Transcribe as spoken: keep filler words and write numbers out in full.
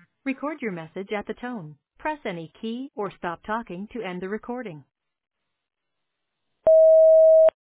Record your message at the tone. Press any key or stop talking to end the recording.